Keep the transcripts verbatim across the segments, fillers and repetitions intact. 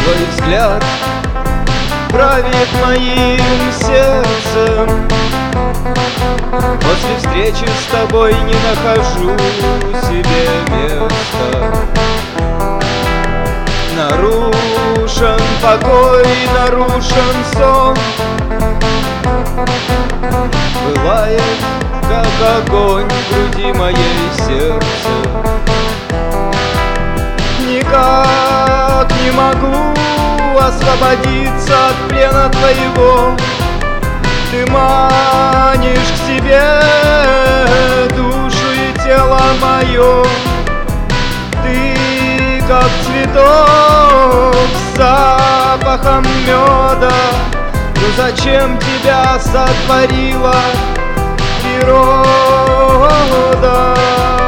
Твой взгляд правит моим сердцем. После встречи с тобой не нахожу себе места. Нарушен покой, нарушен сон. Бывает, как огонь в груди моей сердце. Никак не могу освободиться от плена твоего. Ты манишь к себе душу и тело мое. Ты как цветок с запахом меда. Ну зачем тебя сотворила природа?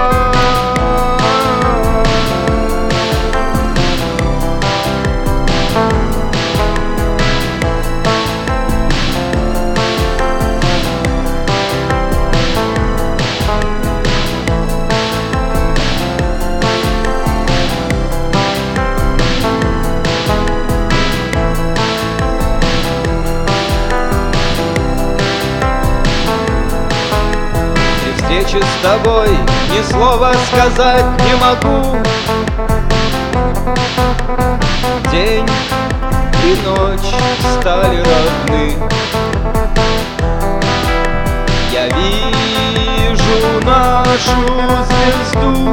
Встречи с тобой ни слова сказать не могу. День и ночь стали равны. Я вижу нашу звезду.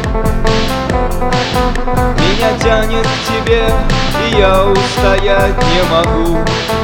Меня тянет к тебе, и я устоять не могу.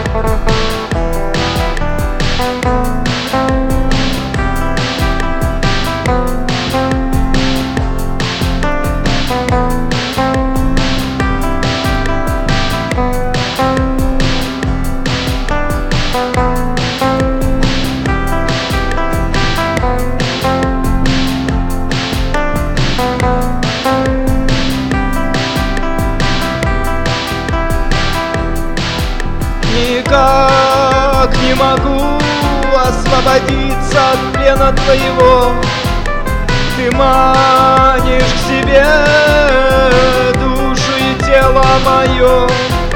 Никак не могу освободиться от плена твоего. Ты манишь к себе душу и тело мое.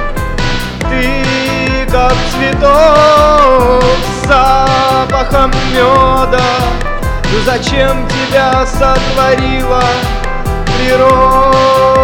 Ты как цветок с запахом меда. Ну зачем тебя сотворила природа?